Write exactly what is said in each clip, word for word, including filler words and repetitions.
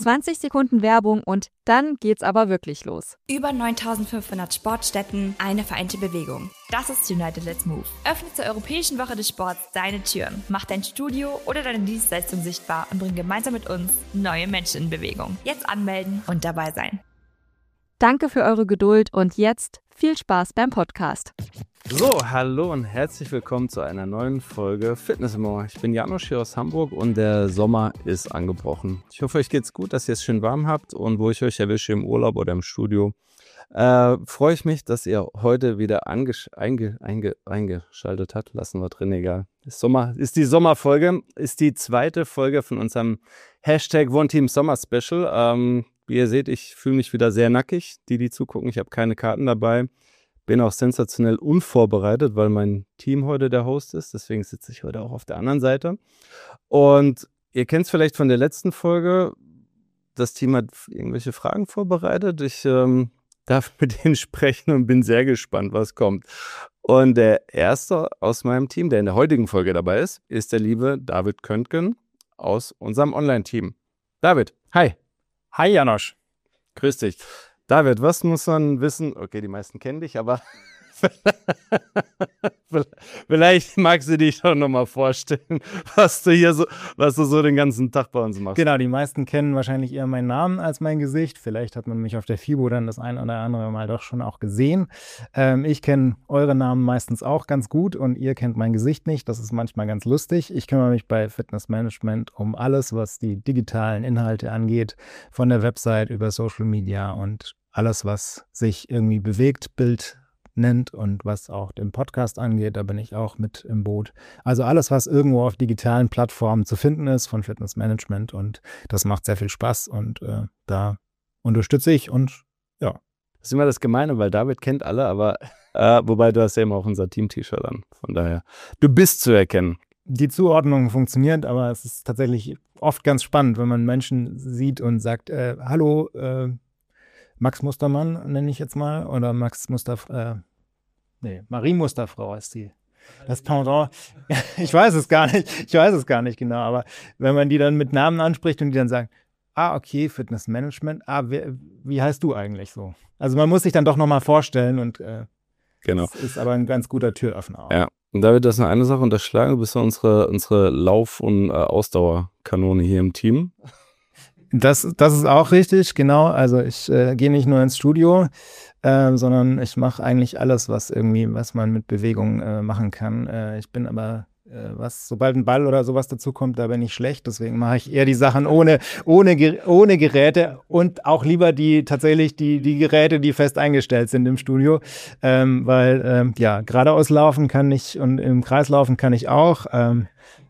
zwanzig Sekunden Werbung und dann geht's aber wirklich los. Über neuntausendfünfhundert Sportstätten, eine vereinte Bewegung. Das ist United Let's Move. Öffne zur Europäischen Woche des Sports deine Türen. Mach dein Studio oder deine Dienstleistung sichtbar und bring gemeinsam mit uns neue Menschen in Bewegung. Jetzt anmelden und dabei sein. Danke für eure Geduld und jetzt viel Spaß beim Podcast. So, hallo und herzlich willkommen zu einer neuen Folge Fitness im Ohr. Ich bin Janosch hier aus Hamburg und der Sommer ist angebrochen. Ich hoffe, euch geht's gut, dass ihr es schön warm habt und wo ich euch erwische, im Urlaub oder im Studio, äh, freue ich mich, dass ihr heute wieder angesch- einge- einge- eingeschaltet habt. Lassen wir drin, egal. Ist, Sommer, ist die Sommerfolge, ist die zweite Folge von unserem Hashtag One Team Sommer Special. Ähm, wie ihr seht, ich fühle mich wieder sehr nackig. Die, die zugucken, ich habe keine Karten dabei. Bin auch sensationell unvorbereitet, weil mein Team heute der Host ist. Deswegen sitze ich heute auch auf der anderen Seite. Und ihr kennt es vielleicht von der letzten Folge. Das Team hat irgendwelche Fragen vorbereitet. Ich ähm, darf mit denen sprechen und bin sehr gespannt, was kommt. Und der erste aus meinem Team, der in der heutigen Folge dabei ist, ist der liebe David Köntgen aus unserem Online-Team. David, hi. Hi Janosch. Grüß dich. David, was muss man wissen? Okay, die meisten kennen dich, aber vielleicht magst du dich doch nochmal vorstellen, was du hier so, was du so den ganzen Tag bei uns machst. Genau, die meisten kennen wahrscheinlich eher meinen Namen als mein Gesicht. Vielleicht hat man mich auf der FIBO dann das ein oder andere Mal doch schon auch gesehen. Ähm, ich kenne eure Namen meistens auch ganz gut und ihr kennt mein Gesicht nicht. Das ist manchmal ganz lustig. Ich kümmere mich bei Fitness Management um alles, was die digitalen Inhalte angeht, von der Website über Social Media und alles, was sich irgendwie bewegt, Bild nennt und was auch den Podcast angeht, da bin ich auch mit im Boot. Also alles, was irgendwo auf digitalen Plattformen zu finden ist von Fitness Management und das macht sehr viel Spaß und äh, da unterstütze ich und ja. Das ist immer das Gemeine, weil David kennt alle, aber äh, wobei du hast ja immer auch unser Team-T-Shirt an, von daher, du bist zu erkennen. Die Zuordnung funktioniert, aber es ist tatsächlich oft ganz spannend, wenn man Menschen sieht und sagt, äh, hallo, äh, Max Mustermann nenne ich jetzt mal, oder Max Musterf, äh, nee, Marie Musterfrau ist die. Das Pendant, ich weiß es gar nicht, ich weiß es gar nicht genau, aber wenn man die dann mit Namen anspricht und die dann sagen, ah, okay, Fitness Management, ah, wer, wie heißt du eigentlich so? Also man muss sich dann doch nochmal vorstellen und äh, genau. Das ist aber ein ganz guter Türöffner auch. Ja, und David, das ist noch eine Sache unterschlagen, du bist ja unsere, unsere Lauf- und äh, Ausdauerkanone hier im Team. Das, das ist auch richtig, genau. Also ich äh, gehe nicht nur ins Studio, äh, sondern ich mache eigentlich alles, was irgendwie, was man mit Bewegung äh, machen kann. Äh, ich bin aber, äh, was, sobald ein Ball oder sowas dazu kommt, da bin ich schlecht. Deswegen mache ich eher die Sachen ohne, ohne, ohne Geräte und auch lieber die tatsächlich die, die Geräte, die fest eingestellt sind im Studio. Ähm, weil, ähm, ja, geradeaus laufen kann ich und im Kreis laufen kann ich auch. Ähm,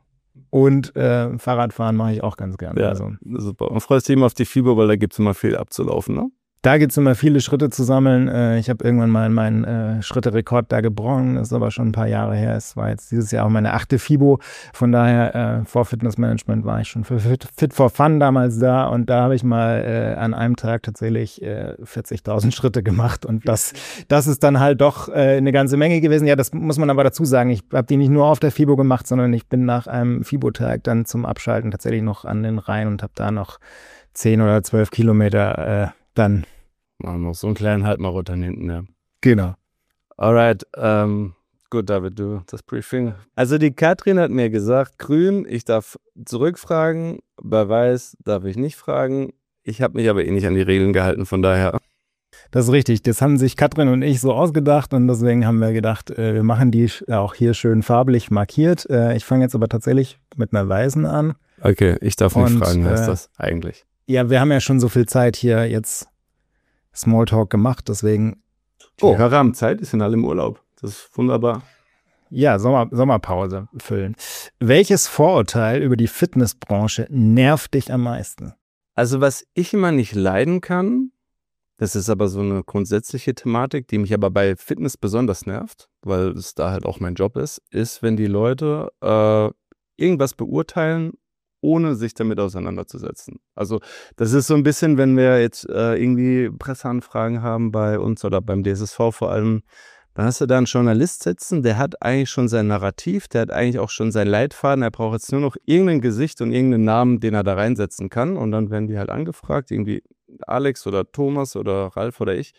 Und äh, Fahrradfahren mache ich auch ganz gerne. Ja, also. Super. Und freust dich immer auf die FIBO, weil da gibt es immer viel abzulaufen, ne? Da gibt es immer viele Schritte zu sammeln. Äh, ich habe irgendwann mal meinen äh, Schritterekord da gebrochen. Das ist aber schon ein paar Jahre her. Es war jetzt dieses Jahr auch meine achte FIBO. Von daher, äh, vor Fitness Management war ich schon für Fit, Fit for Fun damals da. Und da habe ich mal äh, an einem Tag tatsächlich äh, vierzigtausend Schritte gemacht. Und das, das ist dann halt doch äh, eine ganze Menge gewesen. Ja, das muss man aber dazu sagen. Ich habe die nicht nur auf der FIBO gemacht, sondern ich bin nach einem FIBO-Tag dann zum Abschalten tatsächlich noch an den Rhein und habe da noch zehn oder zwölf Kilometer äh, dann Machen wir noch so einen kleinen Halt mal runter hinten, ja. Genau. Alright, ähm, gut, David, du, das Briefing. Also die Katrin hat mir gesagt, grün, ich darf zurückfragen, bei weiß darf ich nicht fragen. Ich habe mich aber eh nicht an die Regeln gehalten, von daher. Das ist richtig, das haben sich Katrin und ich so ausgedacht und deswegen haben wir gedacht, äh, wir machen die auch hier schön farblich markiert. Äh, ich fange jetzt aber tatsächlich mit einer weißen an. Okay, ich darf nicht und, fragen, heißt äh, das eigentlich? Ja, wir haben ja schon so viel Zeit hier jetzt Smalltalk gemacht, deswegen. Die oh. Hörer haben Zeit, die sind alle im Urlaub. Das ist wunderbar. Ja, Sommer, Sommerpause füllen. Welches Vorurteil über die Fitnessbranche nervt dich am meisten? Also was ich immer nicht leiden kann, das ist aber so eine grundsätzliche Thematik, die mich aber bei Fitness besonders nervt, weil es da halt auch mein Job ist, ist, wenn die Leute äh, irgendwas beurteilen, ohne sich damit auseinanderzusetzen. Also das ist so ein bisschen, wenn wir jetzt äh, irgendwie Presseanfragen haben bei uns oder beim D S S V vor allem, Dann hast du da einen Journalist sitzen, der hat eigentlich schon sein Narrativ, der hat eigentlich auch schon seinen Leitfaden, er braucht jetzt nur noch irgendein Gesicht und irgendeinen Namen, den er da reinsetzen kann. Und dann werden die halt angefragt, irgendwie Alex oder Thomas oder Ralf oder ich.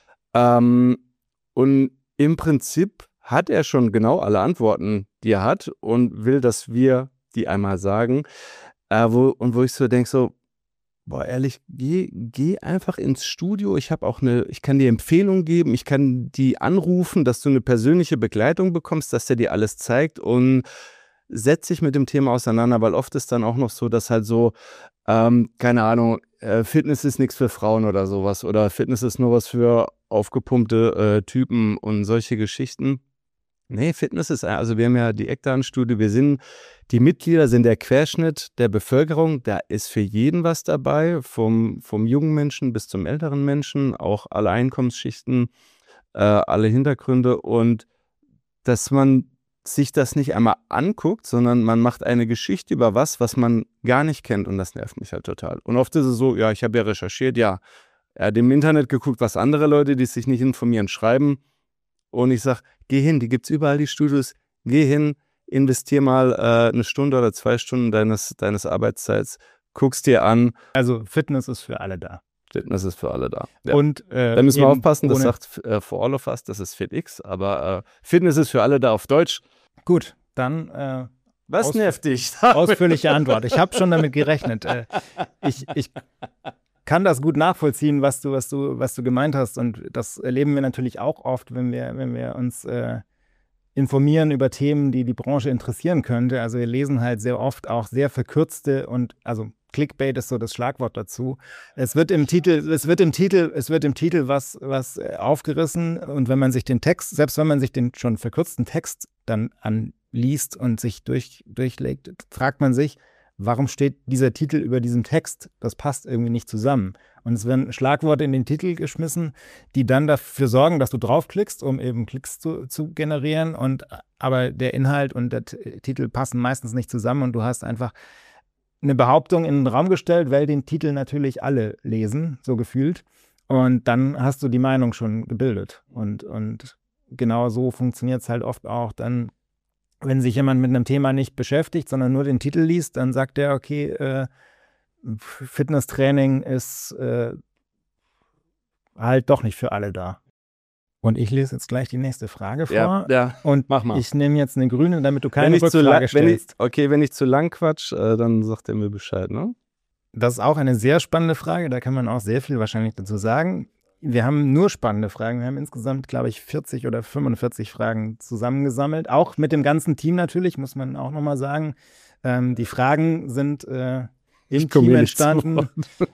Ähm, und im Prinzip hat er schon genau alle Antworten, die er hat und will, dass wir die einmal sagen. Äh, wo, und wo ich so denke, so, boah, ehrlich, geh, geh einfach ins Studio. Ich habe auch eine, ich kann dir Empfehlungen geben, ich kann die anrufen, dass du eine persönliche Begleitung bekommst, dass der dir alles zeigt und setz dich mit dem Thema auseinander, weil oft ist dann auch noch so, dass halt so, ähm, keine Ahnung, äh, Fitness ist nichts für Frauen oder sowas oder Fitness ist nur was für aufgepumpte äh, Typen und solche Geschichten. Nee, Fitness ist, also wir haben ja die Ektan-Studie, wir sind, die Mitglieder sind der Querschnitt der Bevölkerung, da ist für jeden was dabei, vom, vom jungen Menschen bis zum älteren Menschen, auch alle Einkommensschichten, äh, alle Hintergründe und dass man sich das nicht einmal anguckt, sondern man macht eine Geschichte über was, was man gar nicht kennt und das nervt mich halt total. Und oft ist es so, ja, ich habe ja recherchiert, ja, er hat im Internet geguckt, was andere Leute, die sich nicht informieren, schreiben und ich sage, geh hin, die gibt es überall, die Studios, geh hin, investier mal äh, eine Stunde oder zwei Stunden deines, deines Arbeitszeits, guck's dir an. Also Fitness ist für alle da. Fitness ist für alle da. Ja. Und, äh, da müssen wir aufpassen, das ohne... sagt äh, For All of Us, das ist FitX, aber äh, Fitness ist für alle da auf Deutsch. Gut, dann äh, was nervt dich? Ausführliche Antwort. Ich habe schon damit gerechnet. Äh, ich, ich kann das gut nachvollziehen, was du, was du, was du gemeint hast. Und das erleben wir natürlich auch oft, wenn wir, wenn wir uns äh, informieren über Themen, die die Branche interessieren könnte. Also wir lesen halt sehr oft auch sehr verkürzte und also Clickbait ist so das Schlagwort dazu. Es wird im Titel, es wird im Titel, es wird im Titel was, was aufgerissen und wenn man sich den Text, selbst wenn man sich den schon verkürzten Text dann anliest und sich durch, durchlegt, fragt man sich, warum steht dieser Titel über diesem Text? Das passt irgendwie nicht zusammen. Und es werden Schlagworte in den Titel geschmissen, die dann dafür sorgen, dass du draufklickst, um eben Klicks zu, zu generieren. Und aber der Inhalt und der T- Titel passen meistens nicht zusammen und du hast einfach eine Behauptung in den Raum gestellt, weil den Titel natürlich alle lesen, so gefühlt. Und dann hast du die Meinung schon gebildet. Und, und genau so funktioniert es halt oft auch dann, wenn sich jemand mit einem Thema nicht beschäftigt, sondern nur den Titel liest, dann sagt der, okay, äh, Fitnesstraining ist äh, halt doch nicht für alle da. Und ich lese jetzt gleich die nächste Frage vor. Ja, ja. Und mach mal. Ich nehme jetzt eine grüne, damit du keine wenn Rückfrage zu la- wenn ich, stellst. Okay, wenn ich zu lang quatsch, äh, dann sagt er mir Bescheid, ne? Das ist auch eine sehr spannende Frage. Da kann man auch sehr viel wahrscheinlich dazu sagen. Wir haben nur spannende Fragen. Wir haben insgesamt, glaube ich, vierzig oder fünfundvierzig Fragen zusammengesammelt. Auch mit dem ganzen Team natürlich, muss man auch nochmal sagen. Ähm, die Fragen sind äh, im Team entstanden.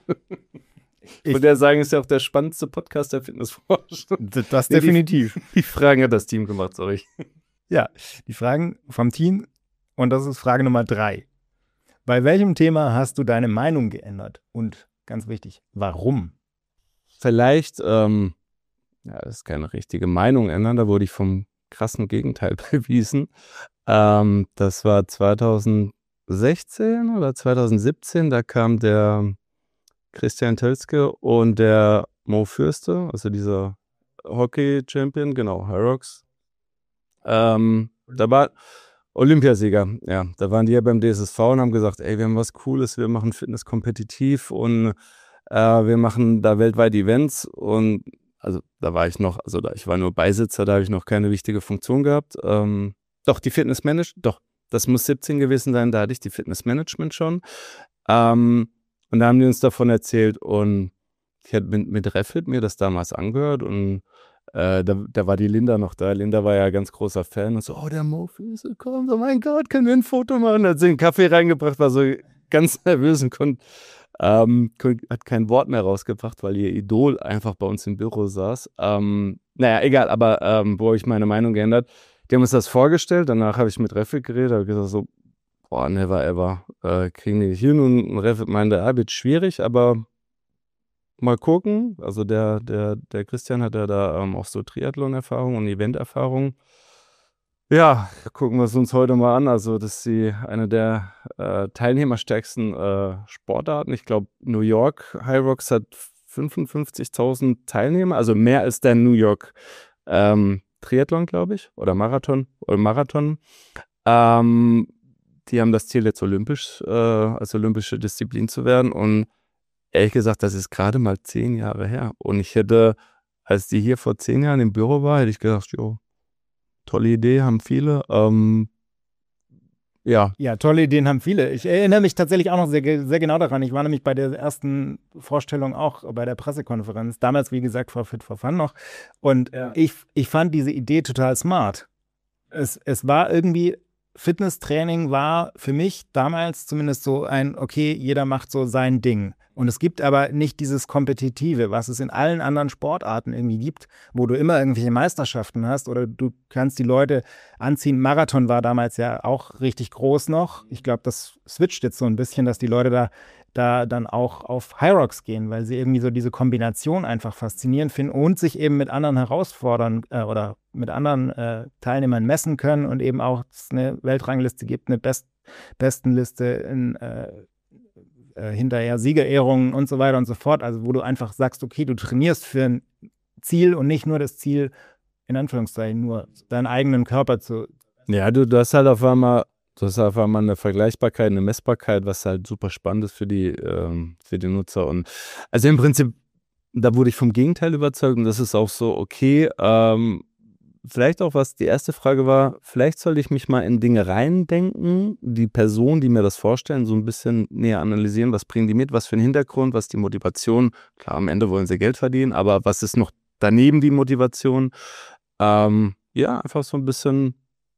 Ich würde ja sagen, ist ja auch der spannendste Podcast der Fitnessbranche. Das, das definitiv. Die, die Fragen hat das Team gemacht, sorry. Ja, die Fragen vom Team. Und das ist Frage Nummer drei. Bei welchem Thema hast du deine Meinung geändert? Und ganz wichtig, warum? Vielleicht, ähm, ja, das ist keine richtige Meinung ändern, da wurde ich vom krassen Gegenteil bewiesen. Ähm, das war zweitausendsechzehn oder zweitausendsiebzehn, da kam der Christian Tölzke und der Mo Fürste, also dieser Hockey-Champion, genau, Hyrox. Ähm, da war Olympiasieger, ja, da waren die ja beim D S S V und haben gesagt, ey, wir haben was Cooles, wir machen Fitness kompetitiv und äh, wir machen da weltweit Events und also da war ich noch, also da ich war nur Beisitzer, da habe ich noch keine wichtige Funktion gehabt. Ähm, doch, die Fitnessmanagement, doch, das muss siebzehn gewesen sein, da hatte ich die Fitnessmanagement schon. Ähm, Und da haben die uns davon erzählt und ich hatte mit, mit Refit mir das damals angehört und äh, da, da war die Linda noch da. Linda war ja ganz großer Fan und so, oh, der Mo Fürste kommt, oh mein Gott, können wir ein Foto machen? Da hat sie einen Kaffee reingebracht, war so ganz nervös und konnt, ähm, konnt, hat kein Wort mehr rausgebracht, weil ihr Idol einfach bei uns im Büro saß. Ähm, naja, egal, aber ähm, wo habe ich meine Meinung geändert? Die haben uns das vorgestellt, danach habe ich mit Refit geredet, habe gesagt so, boah, never ever, äh, kriegen die nicht hin und Refit meinte, ja, wird schwierig, aber mal gucken. Also der, der, der Christian hat ja da ähm, auch so Triathlon-Erfahrung und Event-Erfahrung. Ja, gucken wir es uns heute mal an. Also das ist die, eine der äh, teilnehmerstärksten äh, Sportarten. Ich glaube, New York Hyrox hat fünfundfünfzigtausend Teilnehmer, also mehr als der New York ähm, Triathlon, glaube ich, oder Marathon, oder Marathon. Ähm, die haben das Ziel, jetzt olympisch, äh, als olympische Disziplin zu werden. Und ehrlich gesagt, das ist gerade mal zehn Jahre her. Und ich hätte, als die hier vor zehn Jahren im Büro war, hätte ich gedacht, jo, tolle Idee, haben viele. Ähm, ja. Ja, tolle Ideen haben viele. Ich erinnere mich tatsächlich auch noch sehr, sehr genau daran. Ich war nämlich bei der ersten Vorstellung auch bei der Pressekonferenz. Damals, wie gesagt, vor Fit for Fun noch. Und ja. ich, ich fand diese Idee total smart. Es, es war irgendwie, Fitnesstraining war für mich damals zumindest so ein, okay, jeder macht so sein Ding. Und es gibt aber nicht dieses Kompetitive, was es in allen anderen Sportarten irgendwie gibt, wo du immer irgendwelche Meisterschaften hast oder du kannst die Leute anziehen. Marathon war damals ja auch richtig groß noch. Ich glaube, das switcht jetzt so ein bisschen, dass die Leute da, da dann auch auf Hyrox gehen, weil sie irgendwie so diese Kombination einfach faszinierend finden und sich eben mit anderen herausfordern äh, oder mit anderen äh, Teilnehmern messen können und eben auch es eine Weltrangliste gibt, eine Best Bestenliste in äh, hinterher Siegerehrungen und so weiter und so fort, also wo du einfach sagst, okay, du trainierst für ein Ziel und nicht nur das Ziel, in Anführungszeichen, nur deinen eigenen Körper zu... Ja, du, du hast halt auf einmal, du hast auf einmal eine Vergleichbarkeit, eine Messbarkeit, was halt super spannend ist für die, ähm, für die Nutzer. Und also im Prinzip, da wurde ich vom Gegenteil überzeugt und das ist auch so, okay, ähm, vielleicht auch, was die erste Frage war, vielleicht sollte ich mich mal in Dinge reindenken, die Personen, die mir das vorstellen, so ein bisschen näher analysieren, was bringen die mit, was für einen Hintergrund, was die Motivation, klar, am Ende wollen sie Geld verdienen, aber was ist noch daneben die Motivation? Ähm, ja, einfach so ein bisschen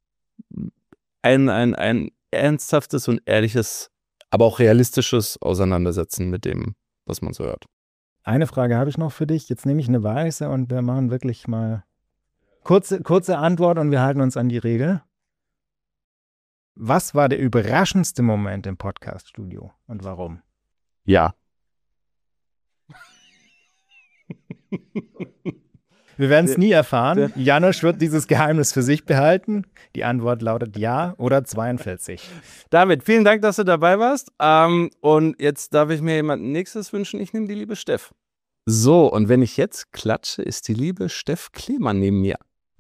ein, ein, ein ernsthaftes und ehrliches, aber auch realistisches Auseinandersetzen mit dem, was man so hört. Eine Frage habe ich noch für dich, jetzt nehme ich eine weiße und wir machen wirklich mal Kurze, kurze Antwort und wir halten uns an die Regel. Was war der überraschendste Moment im Podcast-Studio und warum? Ja. Wir werden es nie erfahren. Janosch wird dieses Geheimnis für sich behalten. Die Antwort lautet ja oder zweiundvierzig. David, vielen Dank, dass du dabei warst. Ähm, und jetzt darf ich mir jemanden nächstes wünschen. Ich nehme die liebe Steff. So, und wenn ich jetzt klatsche, ist die liebe Steff Klemann neben mir.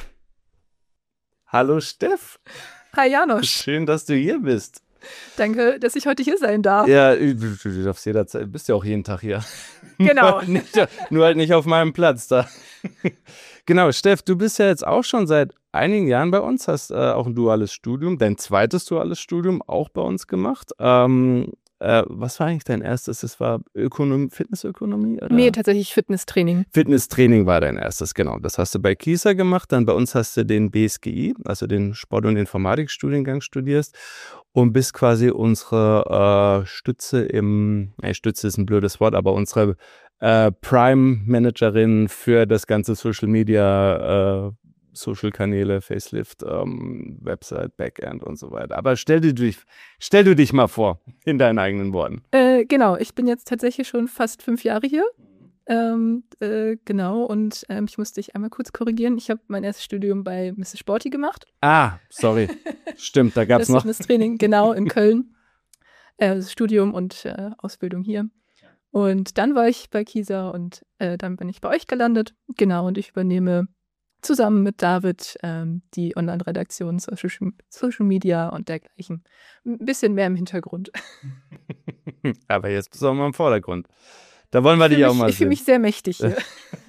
Hallo Steff. Hi Janosch. Schön, dass du hier bist. Danke, dass ich heute hier sein darf. Ja, du, du darfst jederzeit, du bist ja auch jeden Tag hier. Genau. nur, nicht, nur halt nicht auf meinem Platz da. Genau, Steff, du bist ja jetzt auch schon seit einigen Jahren bei uns, hast äh, auch ein duales Studium, dein zweites duales Studium auch bei uns gemacht. Ähm, äh, was war eigentlich dein erstes? Das war Ökonom- Fitnessökonomie? Oder? Nee, tatsächlich Fitnesstraining. Fitnesstraining war dein erstes, genau. Das hast du bei Kieser gemacht, dann bei uns hast du den B S G I, also den Sport- und Informatikstudiengang studierst und bist quasi unsere äh, Stütze im, äh, Stütze ist ein blödes Wort, aber unsere äh, Prime-Managerin für das ganze Social Media, äh, Social-Kanäle, Facelift, ähm, Website, Backend und so weiter. Aber stell, dir dich, stell du dich mal vor, in deinen eigenen Worten. Äh, genau, ich bin jetzt tatsächlich schon fast fünf Jahre hier. Ähm, äh, genau, und ähm, ich musste dich einmal kurz korrigieren. Ich habe mein erstes Studium bei Misses Sporty gemacht. Ah, sorry. Stimmt, da gab es das noch. Fitnesstraining, genau, in Köln. Äh, Studium und äh, Ausbildung hier. Und dann war ich bei Kieser und äh, dann bin ich bei euch gelandet. Genau, und ich übernehme zusammen mit David ähm, die Online-Redaktion, Social, Social Media und dergleichen. Ein bisschen mehr im Hintergrund. Aber jetzt bist du auch mal im Vordergrund. Da wollen wir dich mich, auch mal ich sehen. Ich fühle mich sehr mächtig hier.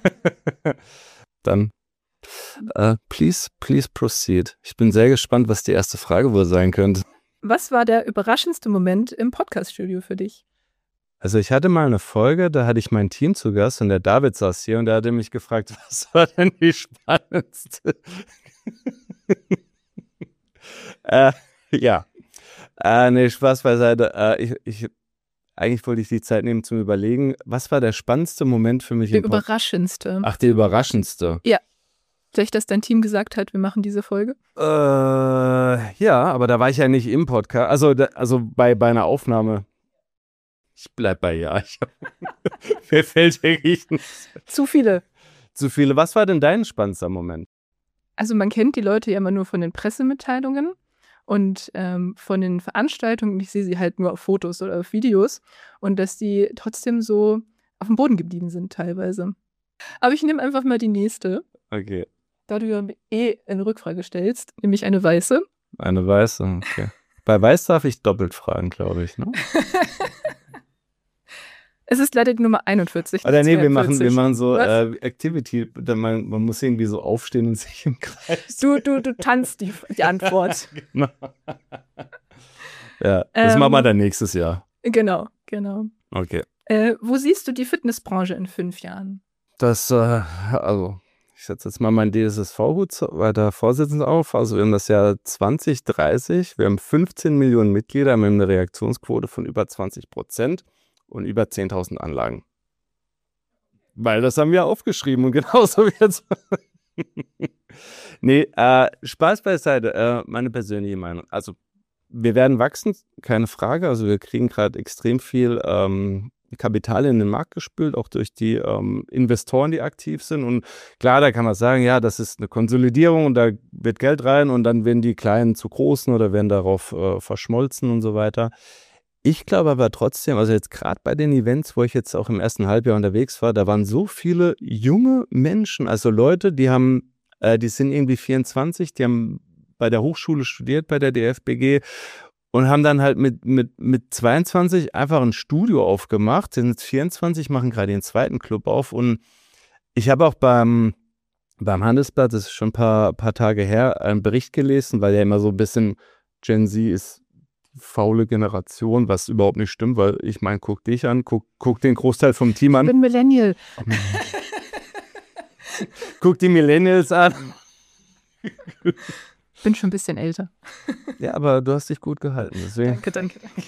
Dann, uh, please, please proceed. Ich bin sehr gespannt, was die erste Frage wohl sein könnte. Was war der überraschendste Moment im Podcast-Studio für dich? Also ich hatte mal eine Folge, da hatte ich mein Team zu Gast und der David saß hier und der hatte mich gefragt, was war denn die spannendste? äh, ja, äh, nee, Spaß beiseite. Äh, ich, ich, eigentlich wollte ich die Zeit nehmen zum Überlegen. Was war der spannendste Moment für mich? Der überraschendste. Ach, der überraschendste. Ja. Vielleicht, dass dein Team gesagt hat, wir machen diese Folge? Äh, ja, aber da war ich ja nicht im Podcast, also, da, also bei, bei einer Aufnahme. Ich bleib bei ja. Ich, mir fällt wirklich nichts. Zu viele. Zu viele. Was war denn dein spannendster Moment? Also man kennt die Leute ja immer nur von den Pressemitteilungen und ähm, von den Veranstaltungen. Ich sehe sie halt nur auf Fotos oder auf Videos. Und dass die trotzdem so auf dem Boden geblieben sind teilweise. Aber ich nehme einfach mal die nächste. Okay. da du ja eh eine Rückfrage stellst, nehme ich eine weiße. Eine weiße, okay. Bei weiß darf ich doppelt fragen, glaube ich, ne? Es ist leider die Nummer einundvierzig. Oder nee, wir machen, wir machen so äh, Activity, man, man muss irgendwie so aufstehen und sich im Kreis. Du, du, du tanzt die, die Antwort. Genau. Ja, das ähm, machen wir dann nächstes Jahr. Genau, genau. Okay. Äh, wo siehst du die Fitnessbranche in fünf Jahren? Das, äh, also, ich setze jetzt mal meinen D S S V-Hut weiter Vorsitzender auf. Also wir haben das Jahr zwanzig dreißig, wir haben fünfzehn Millionen Mitglieder, wir haben eine Reaktionsquote von über zwanzig Prozent und über zehntausend Anlagen. Weil das haben wir aufgeschrieben und genauso wie jetzt. Nee, äh, Spaß beiseite, äh, meine persönliche Meinung. Also wir werden wachsen, keine Frage. Also wir kriegen gerade extrem viel ähm, Kapital in den Markt gespült, auch durch die ähm, Investoren, die aktiv sind. Und klar, da kann man sagen, ja, das ist eine Konsolidierung und da wird Geld rein und dann werden die Kleinen zu Großen oder werden darauf äh, verschmolzen und so weiter. Ich glaube aber trotzdem, also jetzt gerade bei den Events, wo ich jetzt auch im ersten Halbjahr unterwegs war, da waren so viele junge Menschen, also Leute, die haben, äh, die sind irgendwie vierundzwanzig, die haben bei der Hochschule studiert, bei der D F B G und haben dann halt mit, mit, mit zweiundzwanzig einfach ein Studio aufgemacht, sind jetzt vierundzwanzig, machen gerade den zweiten Club auf und ich habe auch beim, beim Handelsblatt, das ist schon ein paar, paar Tage her, einen Bericht gelesen, weil ja immer so ein bisschen Gen Z ist faule Generation, was überhaupt nicht stimmt, weil ich meine, guck dich an, guck, guck den Großteil vom Team an. Ich bin Millennial. Guck die Millennials an. Bin schon ein bisschen älter. Ja, aber du hast dich gut gehalten. Deswegen. Danke, danke, danke.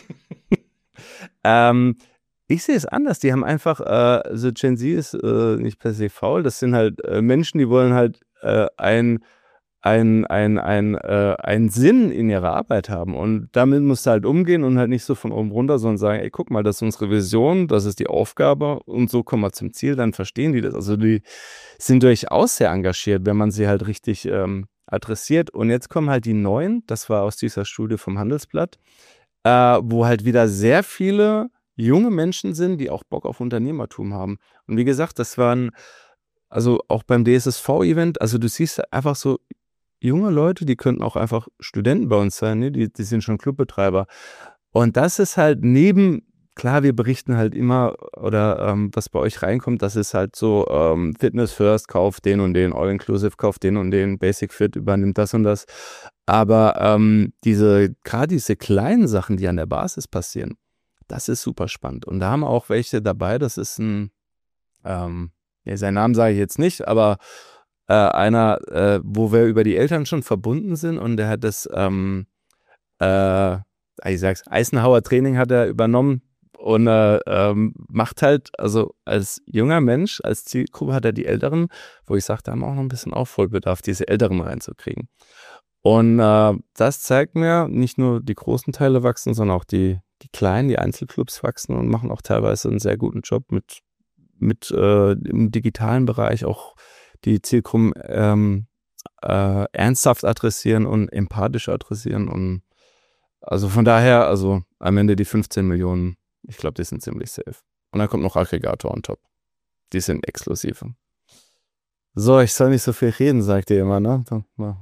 ähm, ich sehe es anders. Die haben einfach, äh, also Gen Z ist äh, nicht per se faul. Das sind halt äh, Menschen, die wollen halt äh, ein Ein, ein, ein, äh, einen Sinn in ihrer Arbeit haben. Und damit musst du halt umgehen und halt nicht so von oben runter, sondern sagen, ey, guck mal, das ist unsere Vision, das ist die Aufgabe und so kommen wir zum Ziel, dann verstehen die das. Also die sind durchaus sehr engagiert, wenn man sie halt richtig ähm, adressiert. Und jetzt kommen halt die Neuen, das war aus dieser Studie vom Handelsblatt, äh, wo halt wieder sehr viele junge Menschen sind, die auch Bock auf Unternehmertum haben. Und wie gesagt, das waren, also auch beim D S S V-Event, also du siehst einfach so, junge Leute, die könnten auch einfach Studenten bei uns sein, ne? die, die sind schon Clubbetreiber. Und das ist halt neben, klar, wir berichten halt immer, oder ähm, was bei euch reinkommt, das ist halt so ähm, Fitness First, kauft den und den, All-Inclusive, kauft den und den, Basic Fit, übernimmt das und das. Aber ähm, diese, gerade diese kleinen Sachen, die an der Basis passieren, das ist super spannend. Und da haben wir auch welche dabei, das ist ein, ähm, ja, seinen Namen sage ich jetzt nicht, aber Äh, einer, äh, wo wir über die Eltern schon verbunden sind und der hat das, ähm, äh, ich sag's, Eisenhower Training hat er übernommen und äh, ähm, macht halt, also als junger Mensch, als Zielgruppe hat er die Älteren, wo ich sage, da haben wir auch noch ein bisschen Aufholbedarf, diese Älteren reinzukriegen. Und äh, das zeigt mir, nicht nur die großen Teile wachsen, sondern auch die, die kleinen, die Einzelclubs wachsen und machen auch teilweise einen sehr guten Job mit, mit äh, im digitalen Bereich auch die Zielgruppen ähm, äh, ernsthaft adressieren und empathisch adressieren. Und also von daher, also am Ende die fünfzehn Millionen, ich glaube, die sind ziemlich safe. Und dann kommt noch Aggregator on top. Die sind exklusiv. So, ich soll nicht so viel reden, sagt ihr immer, ne?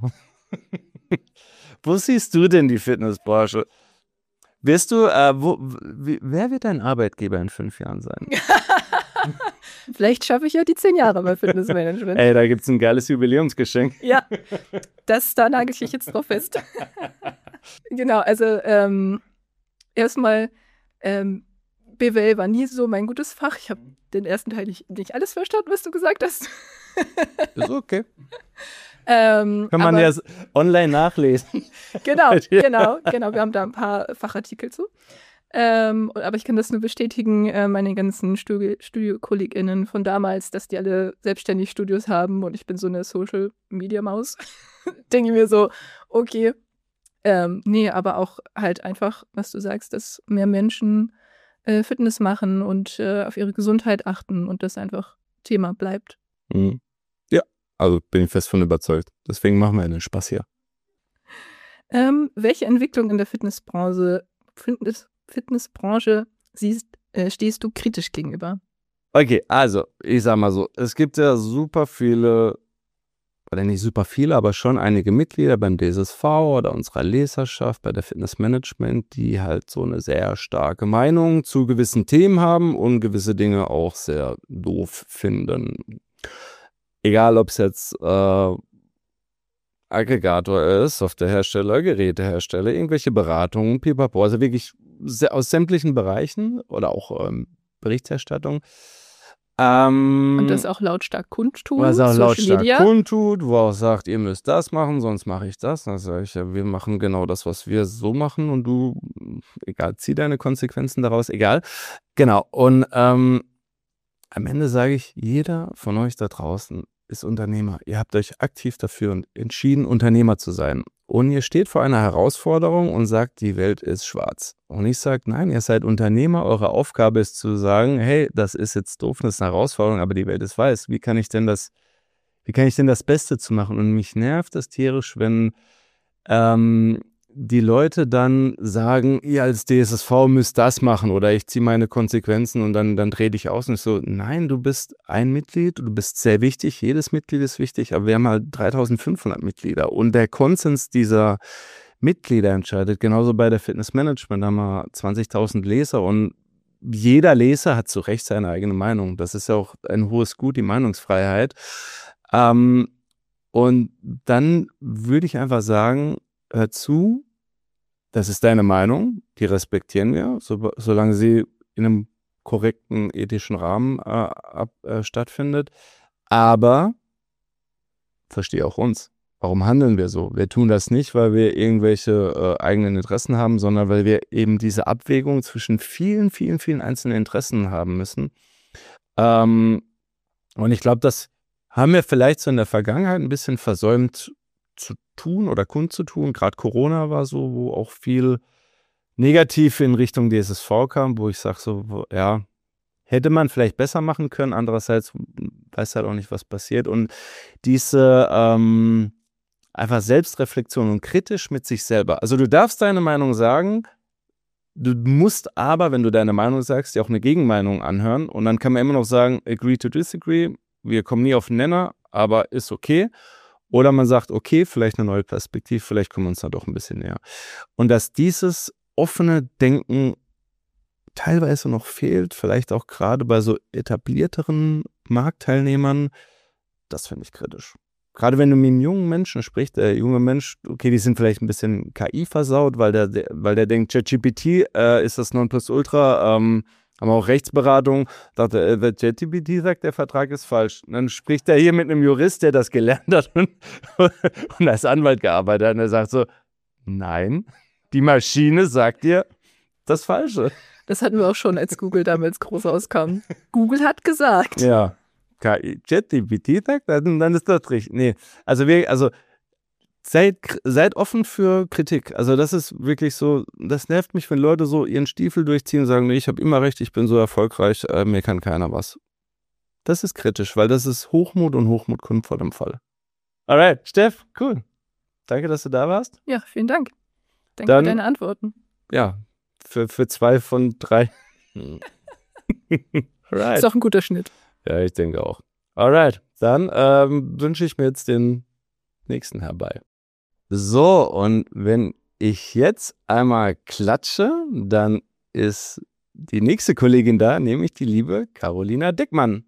Wo siehst du denn die Fitnessbranche? Wirst du, äh, wo, wie, wer wird dein Arbeitgeber in fünf Jahren sein? Vielleicht schaffe ich ja die zehn Jahre bei Fitnessmanagement. Ey, da gibt es ein geiles Jubiläumsgeschenk. Ja, das, da nagel ich jetzt drauf fest. Genau, also ähm, erstmal, ähm, B W L war nie so mein gutes Fach. Ich habe den ersten Teil nicht, nicht alles verstanden, was du gesagt hast. Ist okay. ähm, Kann man aber, ja online nachlesen. Genau, genau, genau. Wir haben da ein paar Fachartikel zu. Ähm, aber ich kann das nur bestätigen, äh, meine ganzen Studi- Studio-KollegInnen von damals, dass die alle selbstständig Studios haben und ich bin so eine Social-Media-Maus. Denke mir so, okay. Ähm, nee, aber auch halt einfach, was du sagst, dass mehr Menschen äh, Fitness machen und äh, auf ihre Gesundheit achten und das einfach Thema bleibt. Mhm. Ja, also bin ich fest von überzeugt. Deswegen machen wir den Spaß hier. Ähm, welche Entwicklung in der Fitnessbranche, Fitness, Fitnessbranche siehst, äh, stehst du kritisch gegenüber? Okay, also ich sag mal so, es gibt ja super viele oder nicht super viele, aber schon einige Mitglieder beim D S S V oder unserer Leserschaft bei der Fitnessmanagement, die halt so eine sehr starke Meinung zu gewissen Themen haben und gewisse Dinge auch sehr doof finden. Egal, ob es jetzt äh, Aggregator ist, Softwarehersteller, Gerätehersteller, irgendwelche Beratungen, pipapo, also wirklich se- aus sämtlichen Bereichen oder auch ähm, Berichterstattung. Ähm, Und das auch lautstark kundtun, was auch Social lautstark Media. kundtut, wo auch sagt, ihr müsst das machen, sonst mache ich das. Dann sage ich, ja, wir machen genau das, was wir so machen und du, egal, zieh deine Konsequenzen daraus, egal. Genau, und ähm, am Ende sage ich, jeder von euch da draußen ist Unternehmer. Ihr habt euch aktiv dafür entschieden, Unternehmer zu sein. Und ihr steht vor einer Herausforderung und sagt, die Welt ist schwarz. Und ich sage, nein, ihr seid Unternehmer. Eure Aufgabe ist zu sagen, hey, das ist jetzt doof, das ist eine Herausforderung, aber die Welt ist weiß. Wie kann ich denn das, wie kann ich denn das Beste zu machen? Und mich nervt das tierisch, wenn ähm, die Leute dann sagen, ihr als D S S V müsst das machen oder ich ziehe meine Konsequenzen und dann, dann drehe dich aus und ich so, nein, du bist ein Mitglied, du bist sehr wichtig, jedes Mitglied ist wichtig, aber wir haben halt dreitausendfünfhundert Mitglieder und der Konsens dieser Mitglieder entscheidet, genauso bei der Fitnessmanagement, da haben wir zwanzigtausend Leser und jeder Leser hat zu Recht seine eigene Meinung. Das ist ja auch ein hohes Gut, die Meinungsfreiheit. Ähm, und dann würde ich einfach sagen, hör zu, das ist deine Meinung, die respektieren wir, so, solange sie in einem korrekten ethischen Rahmen äh, ab, äh, stattfindet. Aber verstehe auch uns. Warum handeln wir so? Wir tun das nicht, weil wir irgendwelche äh, eigenen Interessen haben, sondern weil wir eben diese Abwägung zwischen vielen, vielen, vielen einzelnen Interessen haben müssen. Ähm, und ich glaube, das haben wir vielleicht so in der Vergangenheit ein bisschen versäumt zu tun oder kundzutun. Gerade Corona war so, wo auch viel negativ in Richtung D S S V kam, wo ich sage so, wo, ja, hätte man vielleicht besser machen können. Andererseits weiß halt auch nicht, was passiert. Und diese ähm, einfach Selbstreflexion und kritisch mit sich selber. Also du darfst deine Meinung sagen, du musst aber, wenn du deine Meinung sagst, dir auch eine Gegenmeinung anhören. Und dann kann man immer noch sagen, agree to disagree. Wir kommen nie auf den Nenner, aber ist okay. Oder man sagt, okay, vielleicht eine neue Perspektive, vielleicht kommen wir uns da doch ein bisschen näher. Und dass dieses offene Denken teilweise noch fehlt, vielleicht auch gerade bei so etablierteren Marktteilnehmern, das finde ich kritisch. Gerade wenn du mit einem jungen Menschen sprichst, der junge Mensch, okay, die sind vielleicht ein bisschen K I versaut, weil der, weil der denkt, ChatGPT äh, ist das Nonplusultra, ähm, haben wir auch Rechtsberatung, dachte, äh, wer ChatGPT sagt, der Vertrag ist falsch. Und dann spricht er hier mit einem Jurist, der das gelernt hat und, und als Anwalt gearbeitet hat. Und er sagt so, nein, die Maschine sagt dir das Falsche. Das hatten wir auch schon, als Google damals groß rauskam. Google hat gesagt. Ja, K I, ChatGPT sagt, dann, dann ist das richtig. Nee, also wir, also seid, seid offen für Kritik. Also das ist wirklich so, das nervt mich, wenn Leute so ihren Stiefel durchziehen und sagen, nee, ich habe immer recht, ich bin so erfolgreich, äh, mir kann keiner was. Das ist kritisch, weil das ist Hochmut und Hochmut kommt vor dem Fall. Alright, Steff, cool. Danke, dass du da warst. Ja, vielen Dank. Danke Dann, für deine Antworten. Ja, für, für zwei von drei. Alright. Ist auch ein guter Schnitt. Ja, ich denke auch. Alright, dann ähm, wünsche ich mir jetzt den nächsten herbei. So, und wenn ich jetzt einmal klatsche, dann ist die nächste Kollegin da, nämlich die liebe Carolina Dickmann.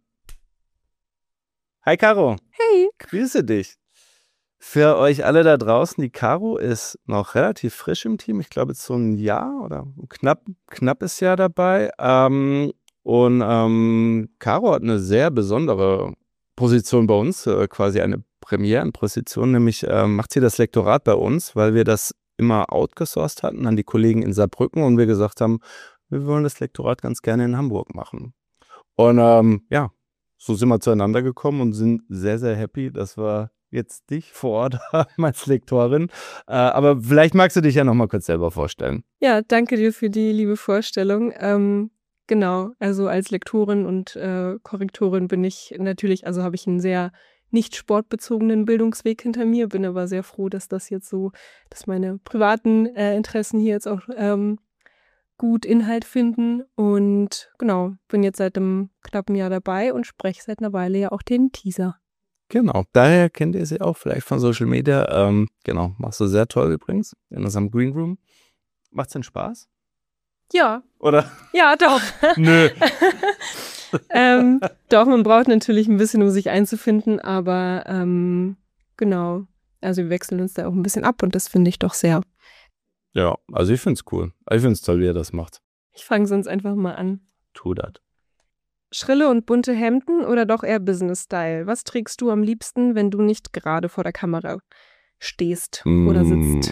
Hi Caro. Hey. Grüße dich. Für euch alle da draußen, die Caro ist noch relativ frisch im Team. Ich glaube, jetzt so ein Jahr oder ein knapp, knappes Jahr dabei. Ähm, und ähm, Caro hat eine sehr besondere Position bei uns, äh, quasi eine Premierenposition, nämlich äh, macht sie das Lektorat bei uns, weil wir das immer outgesourced hatten an die Kollegen in Saarbrücken und wir gesagt haben, wir wollen das Lektorat ganz gerne in Hamburg machen. Und ähm, ja, so sind wir zueinander gekommen und sind sehr, sehr happy, dass wir jetzt dich vor Ort haben als Lektorin. Äh, aber vielleicht magst du dich ja noch mal kurz selber vorstellen. Ja, danke dir für die liebe Vorstellung. Ähm, genau, also als Lektorin und äh, Korrektorin bin ich natürlich, also habe ich einen sehr nicht sportbezogenen Bildungsweg hinter mir, bin aber sehr froh, dass das jetzt so, dass meine privaten äh, Interessen hier jetzt auch ähm, gut Inhalt finden und genau, bin jetzt seit einem knappen Jahr dabei und spreche seit einer Weile ja auch den Teaser. Genau, daher kennt ihr sie auch vielleicht von Social Media. Ähm, genau, machst du sehr toll übrigens in unserem Green Room. Macht's denn Spaß? Ja. Oder? Ja, doch. Nö. ähm, doch, man braucht natürlich ein bisschen, um sich einzufinden, aber ähm, genau. Also wir wechseln uns da auch ein bisschen ab und das finde ich doch sehr. Ja, also ich find's cool. Ich find's toll, wie ihr das macht. Ich fange sonst einfach mal an. Tu das. Schrille und bunte Hemden oder doch eher Business-Style? Was trägst du am liebsten, wenn du nicht gerade vor der Kamera stehst oder sitzt?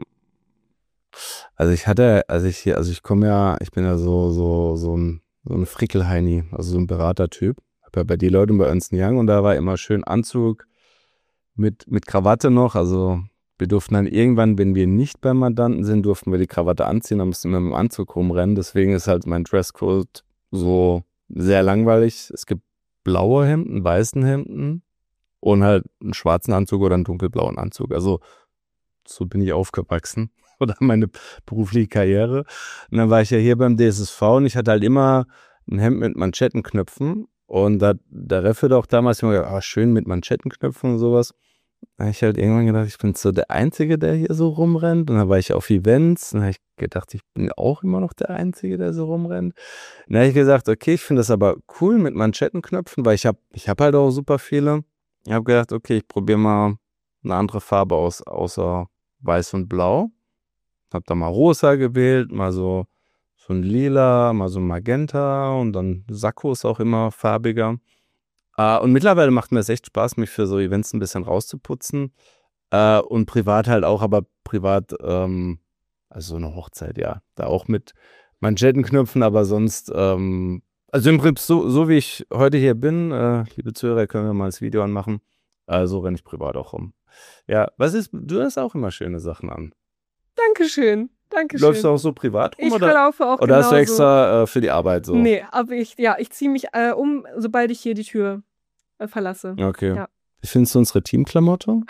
Also ich hatte, also ich hier, also ich komme ja, ich bin ja so, so, so ein, so ein Frickelheini, also so ein Beratertyp. Hab ja bei die Leute bei Ernst and Young und da war immer schön Anzug mit, mit Krawatte noch, also wir durften dann irgendwann, wenn wir nicht beim Mandanten sind, durften wir die Krawatte anziehen, dann mussten wir mit dem Anzug rumrennen, deswegen ist halt mein Dresscode so sehr langweilig. Es gibt blaue Hemden, weißen Hemden und halt einen schwarzen Anzug oder einen dunkelblauen Anzug. Also so bin ich aufgewachsen oder meine berufliche Karriere. Und dann war ich ja hier beim D S S V und ich hatte halt immer ein Hemd mit Manschettenknöpfen und da der Ref hat auch damals immer gesagt, ah, schön mit Manschettenknöpfen und sowas. Da habe ich halt irgendwann gedacht, ich bin so der Einzige, der hier so rumrennt. Und dann war ich auf Events und dann habe ich gedacht, ich bin auch immer noch der Einzige, der so rumrennt. Und dann habe ich gesagt, okay, ich finde das aber cool mit Manschettenknöpfen, weil ich habe ich hab halt auch super viele. Ich habe gedacht, okay, ich probiere mal eine andere Farbe aus, außer weiß und blau. Habe da mal rosa gewählt, mal so, so ein lila, mal so ein Magenta und dann Sakko ist auch immer farbiger. Uh, und mittlerweile macht mir es echt Spaß, mich für so Events ein bisschen rauszuputzen. Uh, und privat halt auch, aber privat, ähm, also so eine Hochzeit, ja. Da auch mit Manschettenknöpfen, aber sonst, ähm, also im Prinzip so, so wie ich heute hier bin, äh, liebe Zuhörer, können wir mal das Video anmachen. Uh, so renne ich privat auch rum. Ja, was ist, du hast auch immer schöne Sachen an. Dankeschön. Dankeschön. Läufst du auch so privat rum? Ich oder? laufe auch Oder hast du genauso. extra äh, für die Arbeit so? Nee, aber ich, ja, ich ziehe mich äh, um, sobald ich hier die Tür äh, verlasse. Okay. Ja. Wie findest du unsere Teamklamotte?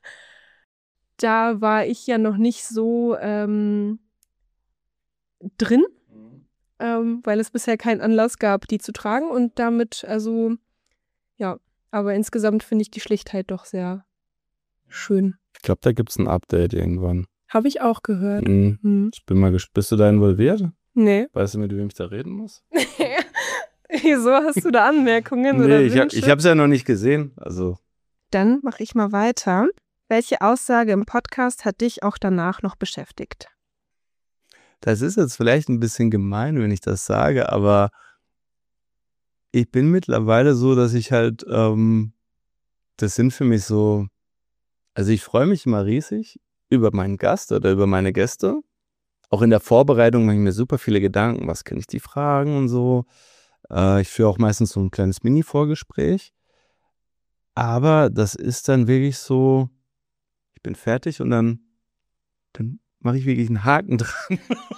Da war ich ja noch nicht so ähm, drin, ähm, weil es bisher keinen Anlass gab, die zu tragen und damit, also, ja, aber insgesamt finde ich die Schlichtheit doch sehr schön. Ich glaube, da gibt es ein Update irgendwann. Habe ich auch gehört. Mhm. Hm. Ich bin mal gespannt. Bist du da involviert? Nee. Weißt du, mit wem ich da reden muss? Wieso, hast du da Anmerkungen nee, oder ich Wünsche? habe es ja noch nicht gesehen. Also. Dann mache ich mal weiter. Welche Aussage im Podcast hat dich auch danach noch beschäftigt? Das ist jetzt vielleicht ein bisschen gemein, wenn ich das sage, aber ich bin mittlerweile so, dass ich halt, ähm, das sind für mich so, also ich freue mich immer riesig über meinen Gast oder über meine Gäste. Auch in der Vorbereitung mache ich mir super viele Gedanken, was kann ich die fragen und so. Äh, ich führe auch meistens so ein kleines Mini-Vorgespräch. Aber das ist dann wirklich so, ich bin fertig und dann, dann mache ich wirklich einen Haken dran.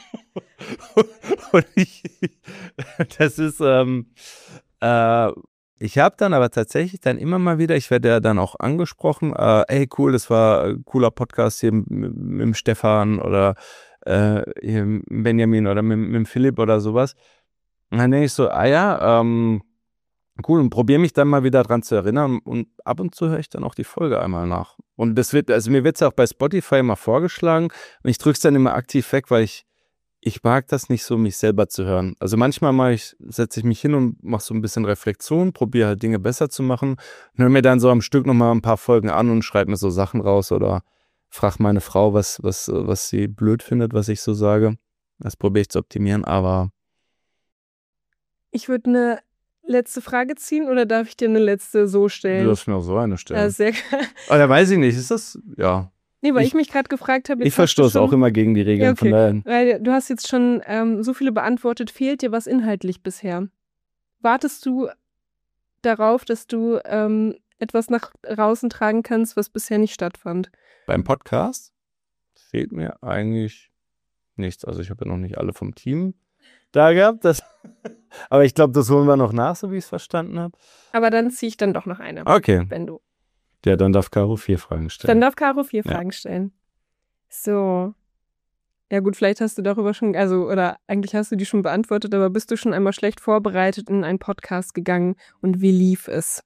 und ich, das ist, ähm, äh, ich habe dann aber tatsächlich dann immer mal wieder, ich werde ja dann auch angesprochen, äh, ey cool, das war ein cooler Podcast hier mit, mit dem Stefan oder äh, hier mit Benjamin oder mit, mit dem Philipp oder sowas. Und dann denke ich so, ah ja, ähm, cool, und probiere mich dann mal wieder dran zu erinnern und ab und zu höre ich dann auch die Folge einmal nach. Und das wird, also mir wird es auch bei Spotify immer vorgeschlagen und ich drücke es dann immer aktiv weg, weil ich Ich mag das nicht so, mich selber zu hören. Also manchmal mache ich, setze ich mich hin und mache so ein bisschen Reflexion, probiere halt Dinge besser zu machen und höre mir dann so am Stück nochmal ein paar Folgen an und schreibe mir so Sachen raus oder frage meine Frau, was, was, was sie blöd findet, was ich so sage. Das probiere ich zu optimieren, aber Ich würde eine letzte Frage ziehen oder darf ich dir eine letzte so du stellen? darfst mir auch so eine Ja, stellen. sehr Aber da weiß ich nicht, ist das, ja. Nee, weil ich, Ich- mich gerade gefragt habe. Ich verstoße auch immer gegen die Regeln, Ja, okay. von daher. Weil du hast jetzt schon ähm, so viele beantwortet. Fehlt dir was inhaltlich bisher? Wartest du darauf, dass du ähm, etwas nach draußen tragen kannst, was bisher nicht stattfand? Beim Podcast fehlt mir eigentlich nichts. Also ich habe ja noch nicht alle vom Team da gehabt. Das aber ich glaube, das holen wir noch nach, so wie ich es verstanden habe. Aber dann ziehe ich dann doch noch eine, Okay. wenn du. Ja, dann darf Caro vier Fragen stellen. Dann darf Caro vier Ja. Fragen stellen. So. Ja gut, vielleicht hast du darüber schon, also, oder eigentlich hast du die schon beantwortet, aber bist du schon einmal schlecht vorbereitet in einen Podcast gegangen und wie lief es?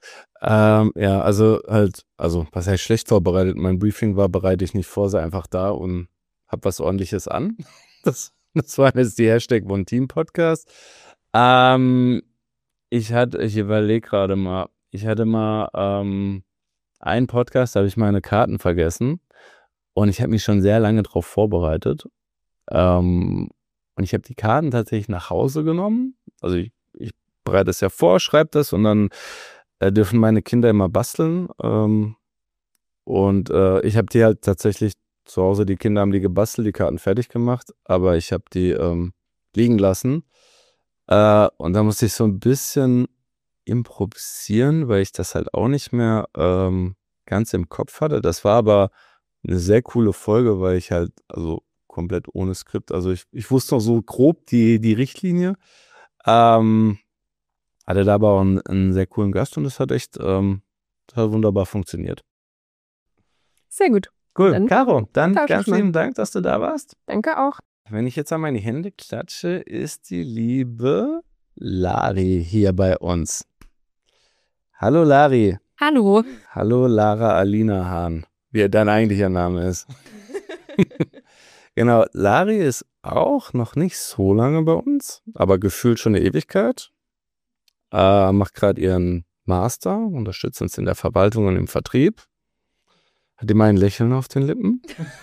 Ähm, ja, also halt, also was heißt schlecht vorbereitet? Mein Briefing war, bereite ich nicht vor, sei einfach da und hab was Ordentliches an. Das, das war jetzt die Hashtag One Team Podcast. Ähm, ich hatte, ich überlege gerade mal, ich hatte mal ähm, einen Podcast, da habe ich meine Karten vergessen und ich habe mich schon sehr lange darauf vorbereitet. Ähm, und ich habe die Karten tatsächlich nach Hause genommen. Also ich, ich bereite es ja vor, schreibe das und dann äh, dürfen meine Kinder immer basteln. Ähm, und äh, ich habe die halt tatsächlich zu Hause, die Kinder haben die gebastelt, die Karten fertig gemacht, aber ich habe die ähm, liegen lassen. Äh, und da musste ich so ein bisschen improvisieren, weil ich das halt auch nicht mehr ähm, ganz im Kopf hatte. Das war aber eine sehr coole Folge, weil ich halt, also komplett ohne Skript, also ich, ich wusste noch so grob die, die Richtlinie. Ähm, hatte da aber auch einen, einen sehr coolen Gast und das hat echt ähm, das hat wunderbar funktioniert. Sehr gut. Cool. Dann Caro, dann tausche ganz ich mal. lieben Dank, dass du da warst. Danke auch. Wenn ich jetzt an meine Hände klatsche, ist die liebe Lari hier bei uns. Hallo Lari. Hallo. Hallo Lara Alina Hahn, wie dein eigentlicher Name ist. Genau, Lari ist auch noch nicht so lange bei uns, aber gefühlt schon eine Ewigkeit. Äh, macht gerade ihren Master, unterstützt uns in der Verwaltung und im Vertrieb. Hat immer ein Lächeln auf den Lippen.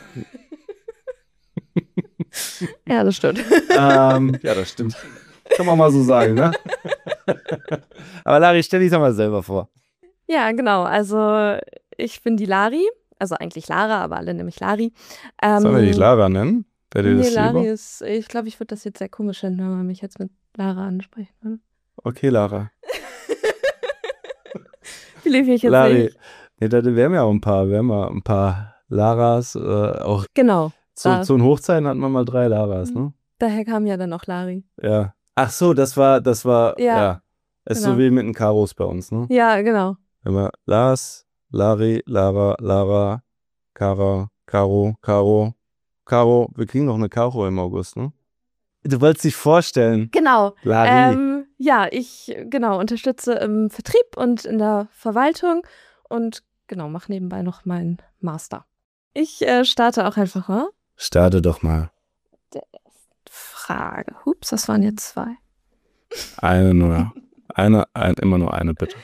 Ja, das stimmt. ähm, ja, das stimmt. Kann man mal so sagen, ne? Aber Lari, stell dich doch mal selber vor. Ja, genau. Also ich bin die Lari. Also eigentlich Lara, aber alle nennen mich Lari. Ähm, Sollen wir dich Lara nennen? Wäre dir nee, das Lari lieber? ist, ich glaube, ich würde das jetzt sehr komisch finden, wenn man mich jetzt mit Lara ansprechen würde. Okay, Lara. Wie lief ich jetzt Lari, nicht? nee, da wir haben ja auch ein paar, wir haben ja ein paar Laras, äh, auch Genau. zu, da. zu den Hochzeiten hatten wir mal drei Laras, ne? Daher kam ja dann auch Lari. Ja. Ach so, das war, das war, ja. Ja, Ist genau. so wie mit den Karos bei uns, ne? Ja, genau. Immer Lars, Lari, Lara, Lara, Kara, Karo, Karo, Karo. Wir kriegen noch eine Karo im August, ne? Du wolltest dich vorstellen. Genau. Lari. Ähm, ja, ich genau unterstütze im Vertrieb und in der Verwaltung und genau mache nebenbei noch meinen Master. Ich äh, starte auch einfach mal. Starte doch mal. Frage. Hups, das waren jetzt zwei. Eine nur. Eine, ein, immer nur eine, bitte.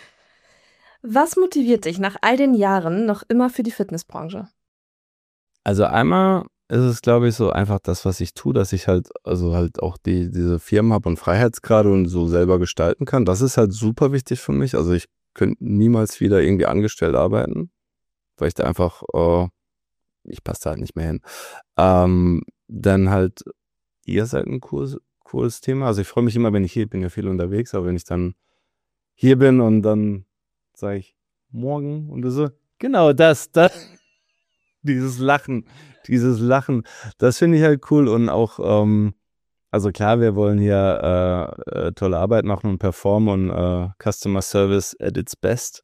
Was motiviert dich nach all den Jahren noch immer für die Fitnessbranche? Also einmal ist es, glaube ich, so einfach das, was ich tue, dass ich halt, also halt auch die, diese Firmen habe und Freiheitsgrade und so selber gestalten kann. Das ist halt super wichtig für mich. Also ich könnte niemals wieder irgendwie angestellt arbeiten, weil ich da einfach, äh, ich passe da halt nicht mehr hin. Ähm, dann halt, ihr seid ein cooles, cooles Thema. Also ich freue mich immer, wenn ich hier bin, ja viel unterwegs, aber wenn ich dann hier bin und dann sage ich morgen und du so, genau das, das, dieses Lachen, dieses Lachen, das finde ich halt cool und auch, ähm, also klar, wir wollen hier äh, äh, tolle Arbeit machen und performen und äh, Customer Service at its best,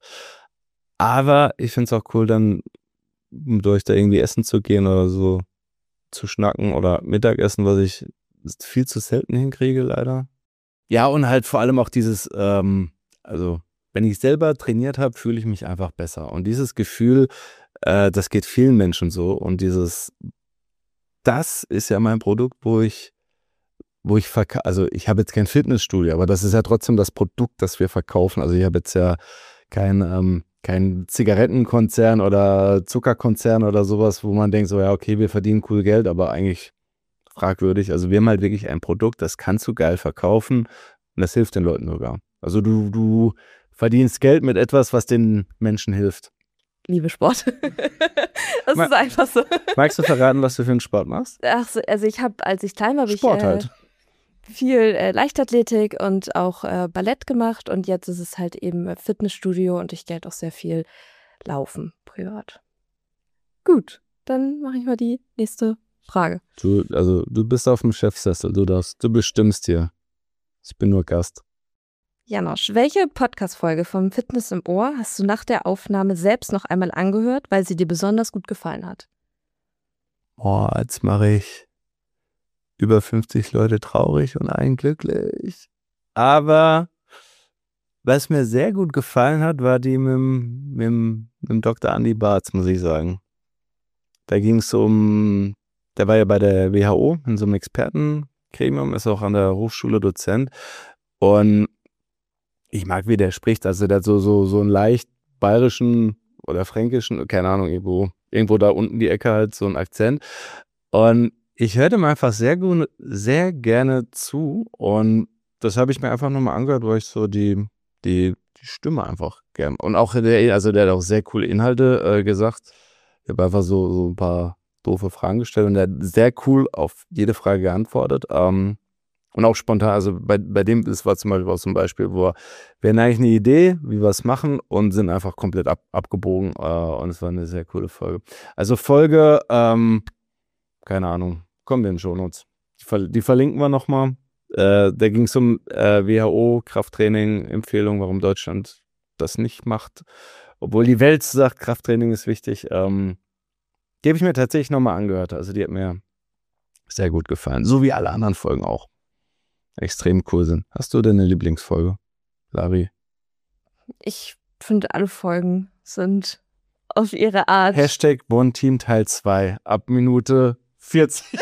aber ich finde es auch cool, dann durch da irgendwie essen zu gehen oder so zu schnacken oder Mittagessen, was ich viel zu selten hinkriege, leider. Ja, und halt vor allem auch dieses, ähm, also wenn ich selber trainiert habe, fühle ich mich einfach besser. Und dieses Gefühl, äh, das geht vielen Menschen so. Und dieses, das ist ja mein Produkt, wo ich, wo ich verkaufe, also ich habe jetzt kein Fitnessstudio, aber das ist ja trotzdem das Produkt, das wir verkaufen. Also ich habe jetzt ja kein, ähm, kein Zigarettenkonzern oder Zuckerkonzern oder sowas, wo man denkt so, ja, okay, wir verdienen cool Geld, aber eigentlich fragwürdig. Also wir haben halt wirklich ein Produkt, das kannst du geil verkaufen und das hilft den Leuten sogar. Also du, du verdienst Geld mit etwas, was den Menschen hilft. Liebe Sport. Das Ma- ist einfach so. Magst du verraten, was du für einen Sport machst? Ach so, also ich habe, als ich klein war, habe ich Sport äh, halt. viel äh, Leichtathletik und auch äh, Ballett gemacht und jetzt ist es halt eben äh, Fitnessstudio und ich gehe auch sehr viel laufen privat. Gut, dann mache ich mal die nächste Frage. Du, also du bist auf dem Chefsessel, du darfst, du bestimmst hier. Ich bin nur Gast. Janosch, welche Podcast-Folge vom Fitness im Ohr hast du nach der Aufnahme selbst noch einmal angehört, weil sie dir besonders gut gefallen hat? Boah, jetzt mache ich über fünfzig Leute traurig und einen glücklich. Aber was mir sehr gut gefallen hat, war die mit, dem- mit, dem- mit dem Doktor Andi Bartz, muss ich sagen. Da ging es um, der war ja bei der W H O in so einem Expertengremium, ist auch an der Hochschule Dozent. Und ich mag, wie der spricht. Also der hat so, so, so einen leicht bayerischen oder fränkischen, keine Ahnung, irgendwo, irgendwo da unten die Ecke halt, so einen Akzent. Und ich hörte mir einfach sehr gut, sehr gerne zu. Und das habe ich mir einfach nochmal angehört, weil ich so die, die, die Stimme einfach gern. Und auch der, also der hat auch sehr coole Inhalte äh, gesagt. Ich habe einfach so, so ein paar doofe Fragen gestellt und der hat sehr cool auf jede Frage geantwortet. Ähm, und auch spontan, also bei, bei dem, das war zum Beispiel auch so ein Beispiel, wo wir hatten eigentlich eine Idee, wie wir es machen und sind einfach komplett ab, abgebogen. Äh, und es war eine sehr coole Folge. Also Folge, ähm, keine Ahnung, kommen wir in den Shownotes. Die, ver- die verlinken wir nochmal. Äh, da ging es um äh, W H O, Krafttraining, Empfehlung, warum Deutschland das nicht macht. Obwohl die Welt sagt, Krafttraining ist wichtig. Ähm, die habe ich mir tatsächlich nochmal angehört. Also die hat mir sehr gut gefallen. So wie alle anderen Folgen auch. Extrem cool sind. Hast du denn eine Lieblingsfolge, Lari? Ich finde, alle Folgen sind auf ihre Art. Hashtag One Team Teil zwei ab Minute vierzig.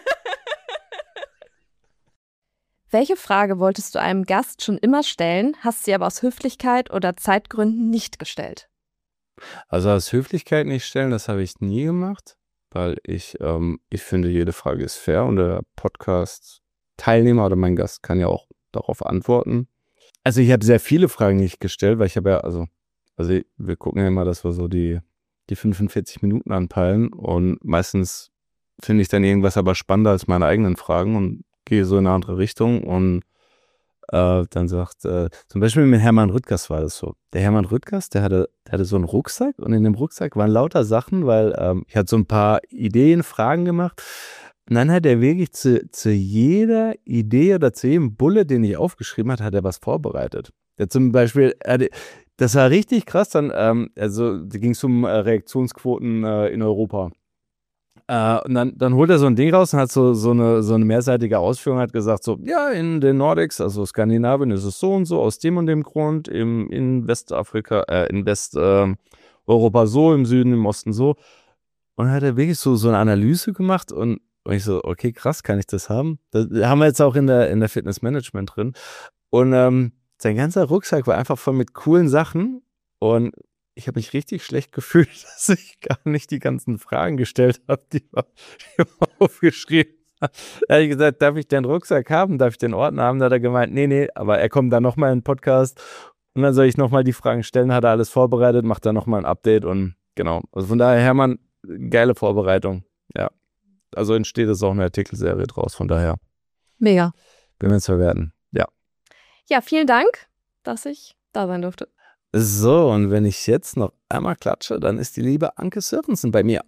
Welche Frage wolltest du einem Gast schon immer stellen, hast sie aber aus Höflichkeit oder Zeitgründen nicht gestellt? Also aus Höflichkeit nicht stellen, das habe ich nie gemacht, weil ich, ähm, ich finde, jede Frage ist fair und der Podcast-Teilnehmer oder mein Gast kann ja auch darauf antworten. Also ich habe sehr viele Fragen nicht gestellt, weil ich habe ja, also, also wir gucken ja immer, dass wir so die, die fünfundvierzig Minuten anpeilen und meistens finde ich dann irgendwas aber spannender als meine eigenen Fragen und gehe so in eine andere Richtung und äh, dann sagt, äh, zum Beispiel mit Hermann Rüttgers war das so. Der Hermann Rüttgers, der hatte, der hatte so einen Rucksack und in dem Rucksack waren lauter Sachen, weil ähm, ich hatte so ein paar Ideen, Fragen gemacht. Und dann hat er wirklich zu, zu jeder Idee oder zu jedem Bullet, den ich aufgeschrieben habe, hat er was vorbereitet. Der zum Beispiel, er hatte, das war richtig krass, dann, ähm, also da ging es um äh, Reaktionsquoten äh, in Europa. Äh, und dann, dann holt er so ein Ding raus und hat so, so, eine, so eine mehrseitige Ausführung, hat gesagt so, ja, in den Nordics, also Skandinavien ist es so und so, aus dem und dem Grund, im, in Westafrika, äh, in Westeuropa äh, so, im Süden, im Osten so. Und dann hat er wirklich so, so eine Analyse gemacht und, und ich so, okay, krass, kann ich das haben? Das haben wir jetzt auch in der, in der Fitnessmanagement drin. Und ähm, sein ganzer Rucksack war einfach voll mit coolen Sachen und ich habe mich richtig schlecht gefühlt, dass ich gar nicht die ganzen Fragen gestellt habe, die wir aufgeschrieben haben. Da habe ich gesagt, darf ich den Rucksack haben? Darf ich den Ordner haben? Da hat er gemeint, nee, nee, aber er kommt dann nochmal in den Podcast und dann soll ich nochmal die Fragen stellen. Hat er alles vorbereitet, macht dann nochmal ein Update und genau. Also von daher, Hermann, geile Vorbereitung. Ja. Also entsteht jetzt auch eine Artikelserie draus, von daher. Mega. Wenn wir es verwerten. Ja. Ja, vielen Dank, dass ich da sein durfte. So, und wenn ich jetzt noch einmal klatsche, dann ist die liebe Anke Sörensen bei mir.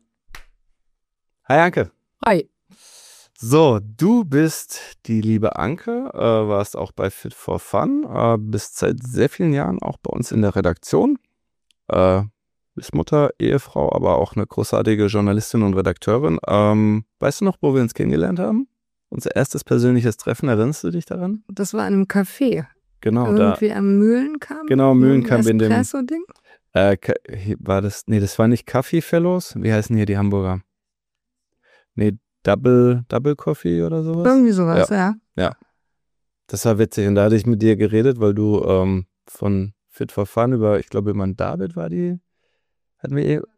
Hi Anke. Hi. So, du bist die liebe Anke, äh, warst auch bei Fit for Fun, äh, bist seit sehr vielen Jahren auch bei uns in der Redaktion. Äh, bist Mutter, Ehefrau, aber auch eine großartige Journalistin und Redakteurin. Ähm, weißt du noch, wo wir uns kennengelernt haben? Unser erstes persönliches Treffen, erinnerst du dich daran? Das war in einem Café. Genau, Irgendwie am Mühlenkamp. Genau, Mühlenkamp in dem. Espresso-Ding. Äh, war das, nee, das war nicht Kaffee Fellows. Wie heißen hier die Hamburger? Nee, Double, Double Coffee oder sowas? Irgendwie sowas, ja. Ja. Das war witzig. Und da hatte ich mit dir geredet, weil du ähm, von Fit for Fun über, ich glaube, über David war die, hatten wir eh.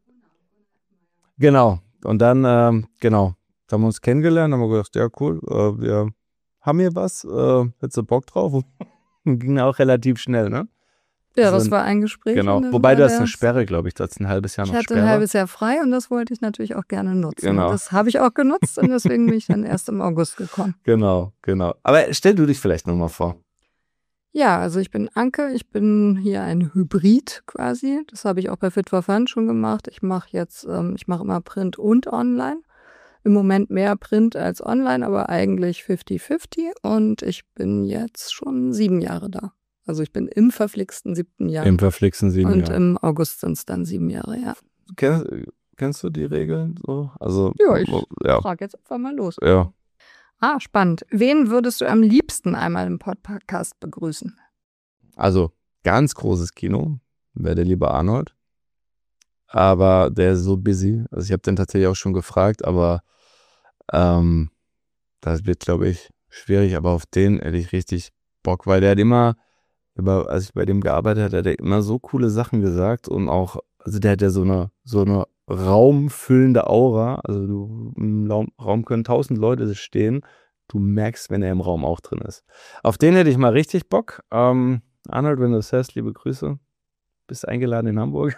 Genau. Und dann, ähm, genau, da haben wir uns kennengelernt, haben wir gedacht, ja, cool, äh, wir haben hier was, äh, hättest du Bock drauf? Und ging auch relativ schnell, ne? Ja, Also, das war ein Gespräch. Genau. Wobei du hast eine Sperre, glaube ich. Du hast ein halbes Jahr noch Ich hatte Sperre. ein halbes Jahr frei und das wollte ich natürlich auch gerne nutzen. Genau. Und das habe ich auch genutzt und deswegen bin ich dann erst im August gekommen. Genau, genau. Aber stell du dich vielleicht nochmal vor. Ja, also ich bin Anke, ich bin hier ein Hybrid quasi. Das habe ich auch bei Fit for Fun schon gemacht. Ich mache jetzt, ähm, ich mache immer Print und Online. Im Moment mehr Print als Online, aber eigentlich fifty fifty und ich bin jetzt schon sieben Jahre da. Also ich bin im verflixten siebten Jahr. Im verflixten sieben Und Jahr. im August sind es dann sieben Jahre, ja. Kennst, kennst du die Regeln so? Also, Ja, ich ja. frage jetzt einfach mal los. Ja. Ah, spannend. Wen würdest du am liebsten einmal im Podcast begrüßen? Also ganz großes Kino, wäre der liebe Arnold. Aber der ist so busy. Also ich habe den tatsächlich auch schon gefragt, aber ähm, das wird, glaube ich, schwierig. Aber auf den hätte ich richtig Bock, weil der hat immer, als ich bei dem gearbeitet habe, hat er immer so coole Sachen gesagt und auch, also der hat ja so eine, so eine raumfüllende Aura. Also du, im Raum, Raum können tausend Leute stehen. Du merkst, wenn er im Raum auch drin ist. Auf den hätte ich mal richtig Bock. Ähm, Arnold, wenn du es hörst, liebe Grüße. Bist eingeladen in Hamburg.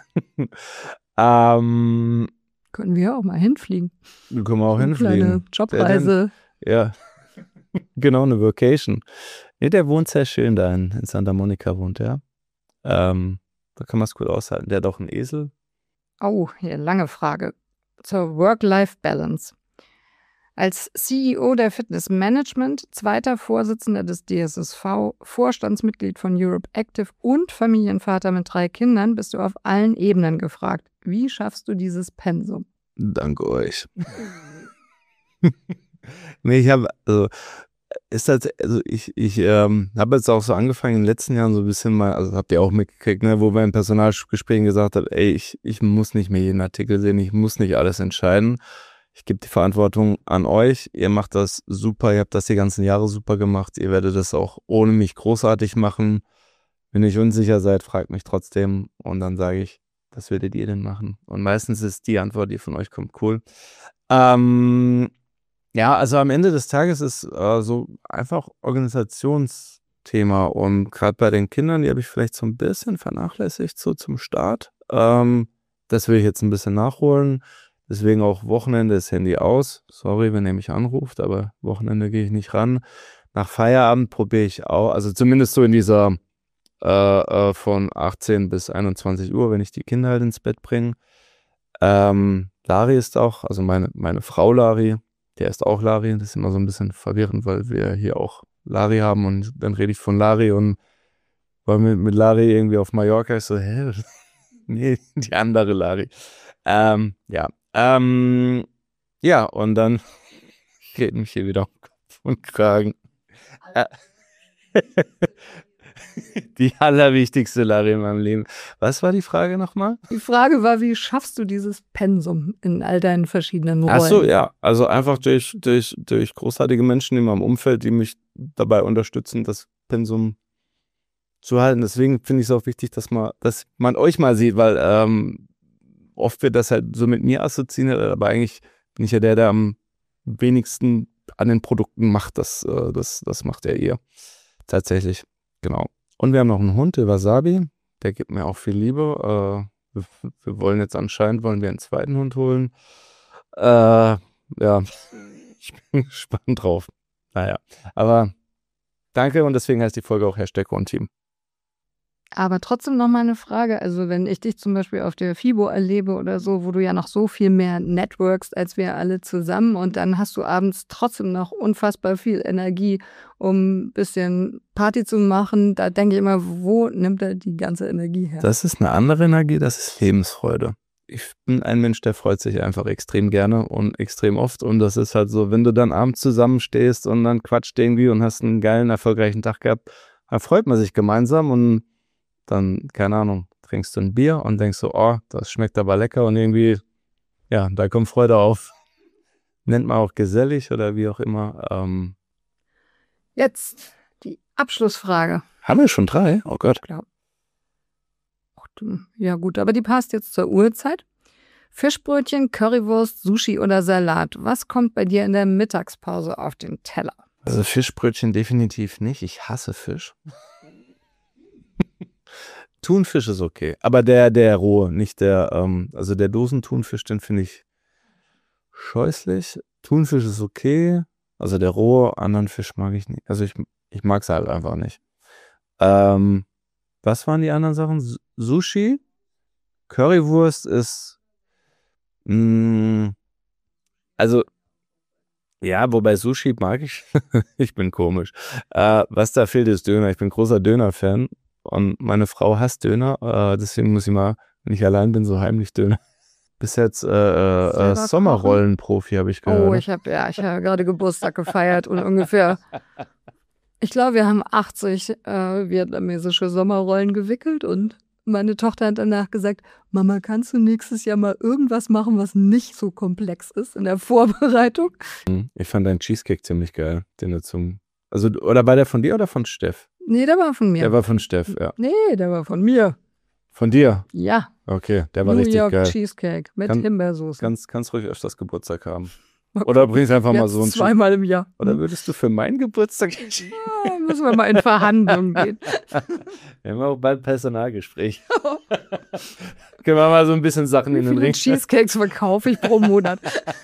ähm, Können wir auch mal hinfliegen. Wir können auch Eine hinfliegen. kleine Jobreise. Ja, genau, eine Vacation. Nee, der wohnt sehr schön da in, in Santa Monica, wohnt er. Ähm, da kann man es gut aushalten. Der hat auch einen Esel. Oh, hier, lange Frage. Zur Work-Life-Balance. Als C E O der Fitness Management, zweiter Vorsitzender des D S S V, Vorstandsmitglied von Europe Active und Familienvater mit drei Kindern bist du auf allen Ebenen gefragt. Wie schaffst du dieses Pensum? Danke euch. Nee, ich habe, also, ist das, also ich, ich ähm, habe jetzt auch so angefangen in den letzten Jahren so ein bisschen mal, also habt ihr auch mitgekriegt, ne, wo wir in Personalgesprächen gesagt haben, ey, ich, ich muss nicht mehr jeden Artikel sehen, ich muss nicht alles entscheiden. Ich gebe die Verantwortung an euch. Ihr macht das super. Ihr habt das die ganzen Jahre super gemacht. Ihr werdet das auch ohne mich großartig machen. Wenn ihr euch unsicher seid, fragt mich trotzdem. Und dann sage ich, was werdet ihr denn machen? Und meistens ist die Antwort, die von euch kommt, cool. Ähm, ja, also am Ende des Tages ist äh, so einfach Organisationsthema. Und gerade bei den Kindern, die habe ich vielleicht so ein bisschen vernachlässigt, so zum Start. Ähm, das will ich jetzt ein bisschen nachholen. Deswegen auch Wochenende ist Handy aus. Sorry, wenn ihr mich anruft, aber Wochenende gehe ich nicht ran. Nach Feierabend probiere ich auch, also zumindest so in dieser äh, äh, von achtzehn bis einundzwanzig Uhr, wenn ich die Kinder halt ins Bett bringe. Ähm, Lari ist auch, also meine, meine Frau Lari, der ist auch Lari. Das ist immer so ein bisschen verwirrend, weil wir hier auch Lari haben und dann rede ich von Lari und war mit, mit Lari irgendwie auf Mallorca. Ich so, hä? Nee, die andere Lari. Ähm, ja. Ähm, ja, und dann geht mich hier wieder um Kopf und Kragen. Äh, die allerwichtigste Lari in meinem Leben. Was war die Frage nochmal? Die Frage war, wie schaffst du dieses Pensum in all deinen verschiedenen Rollen? Ach so, ja. Also einfach durch, durch, durch großartige Menschen in meinem Umfeld, die mich dabei unterstützen, das Pensum zu halten. Deswegen finde ich es auch wichtig, dass man, dass man euch mal sieht, weil ähm, oft wird das halt so mit mir assoziiert, aber eigentlich bin ich ja der, der am wenigsten an den Produkten macht. Das, äh, das, das macht ja ihr. Tatsächlich, genau. Und wir haben noch einen Hund, der Wasabi. Der gibt mir auch viel Liebe. Äh, wir, wir wollen jetzt anscheinend, wollen wir einen zweiten Hund holen. Äh, ja, ich bin gespannt drauf. Naja, aber danke und deswegen heißt die Folge auch Hashtag One-Team. Aber trotzdem noch mal eine Frage, also wenn ich dich zum Beispiel auf der FIBO erlebe oder so, wo du ja noch so viel mehr networkst als wir alle zusammen und dann hast du abends trotzdem noch unfassbar viel Energie, um ein bisschen Party zu machen, da denke ich immer, wo nimmt er die ganze Energie her? Das ist eine andere Energie, das ist Lebensfreude. Ich bin ein Mensch, der freut sich einfach extrem gerne und extrem oft und das ist halt so, wenn du dann abends zusammenstehst und dann quatscht irgendwie und hast einen geilen, erfolgreichen Tag gehabt, dann freut man sich gemeinsam und dann, keine Ahnung, trinkst du ein Bier und denkst so, oh, das schmeckt aber lecker und irgendwie, ja, da kommt Freude auf. Nennt man auch gesellig oder wie auch immer. Ähm, Jetzt die Abschlussfrage. Haben wir schon drei? Oh Gott. Glaub. Ach du, ja gut, aber die passt jetzt zur Uhrzeit. Fischbrötchen, Currywurst, Sushi oder Salat. Was kommt bei dir in der Mittagspause auf den Teller? Also Fischbrötchen definitiv nicht. Ich hasse Fisch. Thunfisch ist okay, aber der, der rohe, nicht der, ähm, also der Dosenthunfisch, den finde ich scheußlich. Thunfisch ist okay, also der rohe, anderen Fisch mag ich nicht. Also ich, ich mag es halt einfach nicht. Ähm, was waren die anderen Sachen? S- Sushi, Currywurst ist, mh, also ja, wobei Sushi mag ich. Ich bin komisch. Äh, was da fehlt, ist Döner. Ich bin großer Döner-Fan. Und meine Frau hasst Döner, äh, deswegen muss ich mal, wenn ich allein bin, so heimlich Döner. Bis jetzt äh, äh, Sommerrollen-Profi habe ich gehört. Oh, ich habe ja, ich habe gerade Geburtstag gefeiert und ungefähr Ich glaube, wir haben achtzig äh, vietnamesische Sommerrollen gewickelt und meine Tochter hat danach gesagt, Mama, kannst du nächstes Jahr mal irgendwas machen, was nicht so komplex ist in der Vorbereitung? Ich fand deinen Cheesecake ziemlich geil, den du zum, also, oder war der von dir oder von Steff? Nee, der war von mir. Der war von Steff, ja. Nee, der war von mir. Von dir? Ja. Okay, der war New richtig York geil. Cheesecake mit Kann- Himbeersoße. Ganz, ganz ruhig öfters Geburtstag haben. Oder bringst einfach mal Jetzt so ein zweimal im Jahr. Oder würdest du für meinen Geburtstag? Ja, müssen wir mal in Verhandlungen gehen. Wir haben auch bald Personalgespräch. Können wir mal so ein bisschen Sachen Wie in den viele Ring. Cheesecakes verkaufe ich pro Monat?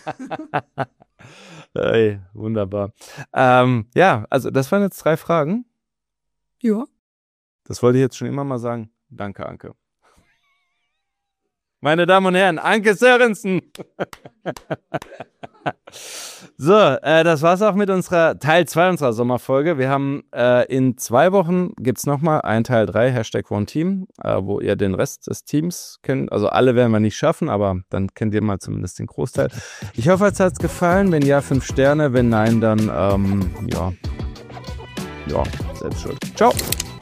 Ey, wunderbar. Ähm, ja, also das waren jetzt drei Fragen. Ja. Das wollte ich jetzt schon immer mal sagen. Danke, Anke. Meine Damen und Herren, Anke Sörensen. So, äh, das war's auch mit unserer Teil zwei unserer Sommerfolge. Wir haben äh, in zwei Wochen gibt's nochmal ein Teil drei, Hashtag OneTeam, äh, wo ihr den Rest des Teams kennt. Also alle werden wir nicht schaffen, aber dann kennt ihr mal zumindest den Großteil. Ich hoffe, es hat's gefallen. Wenn ja, fünf Sterne. Wenn nein, dann ähm, ja, ja, selbst schuld. Ciao.